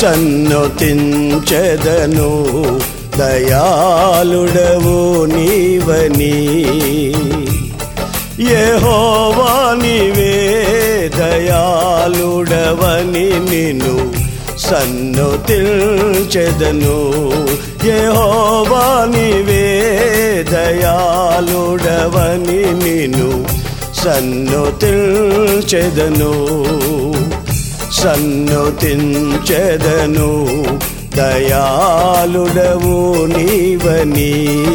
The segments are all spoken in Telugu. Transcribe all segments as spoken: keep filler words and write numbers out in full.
సన్నతించెదను దయాళుడవు నీవని. యెహోవా నీవే దయాళుడవని నిన్ను సన్నతించెదను. యెహోవా నీవే దయాళుడవని నిన్ను సన్నతించెదను. సన్నతించెదను దయాళుడవు నీవని.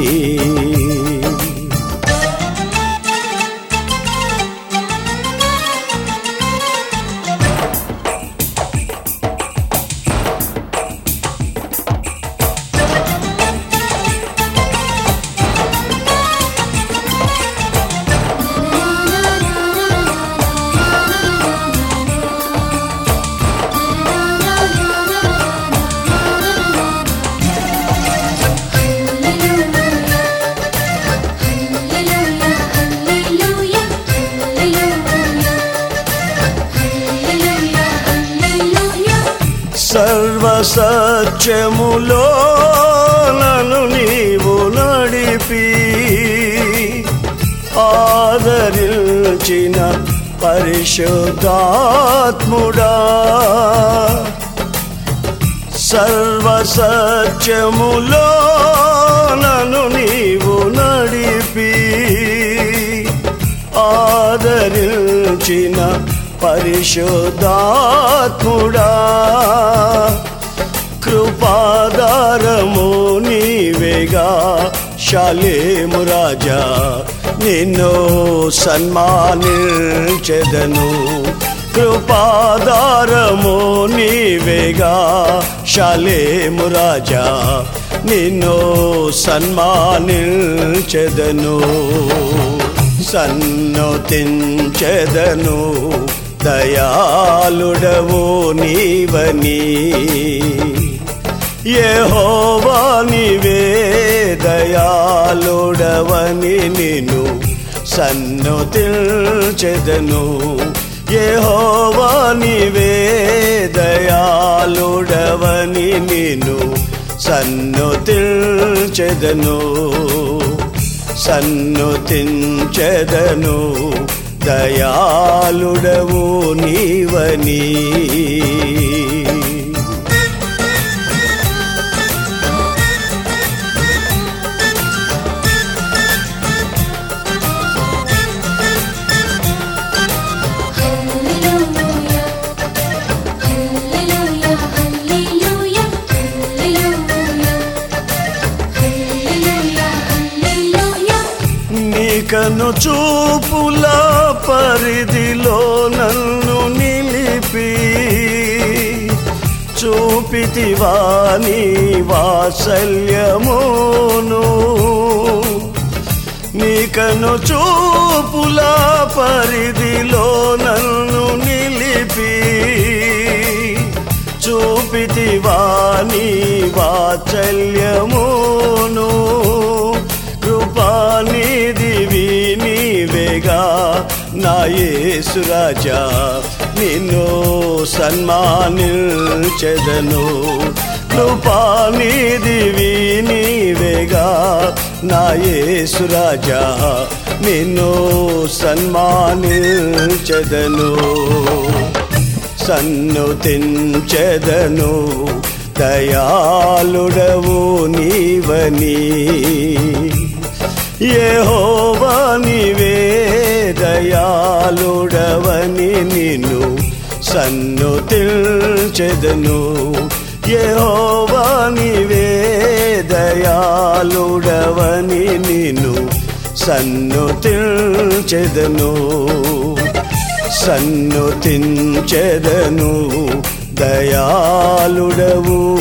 సర్వసత్యములో నన్ను నీవు నడిపి ఆదరించిన పరిశుద్ధాత్ముడా. సర్వసత్యములో నన్ను నీవు నడిపి ఆదరించిన పరిశుద్ధాత్ముడా. కృపాధారము నీవేగా షాలేము రాజా నిన్ను సన్మానించెదను. కృపాధారము నీవేగా షాలేము రాజా నిన్ను సన్మానించెదను. సన్నతించెదను దయాళుడవు నీవని. యెహోవా నీవే దయాళుడవని నిన్ను సన్నతించెదను. యెహోవా నీవే దయాళుడవని నిన్ను సన్నతించెదను. సన్నతించెదను దయాళుడవు నీవని. కను చూపుల పరిధిలో నన్ను నిలిపి చూపితివా నీ వాత్సల్యమును. నీ కను చూపుల పరిధిలో నన్ను నిలిపి చూపితివా నీ వాత్సల్యమును. కృపానిధివి నీవేగా నా యేసు రాజా నిన్ను సన్మానించెదను. కృపానిధివి నీవేగా నా యేసు రాజా నిన్ను సన్మానించెదను. సన్నతించెదను దయాళుడవు నీవని. యెహోవా నీవే దయాళుడవని నిన్ను సన్నతించెదను. యెహోవా నీవే దయాళుడవని నిన్ను సన్నతించెదను. సన్నతించెదను దయాళుడవు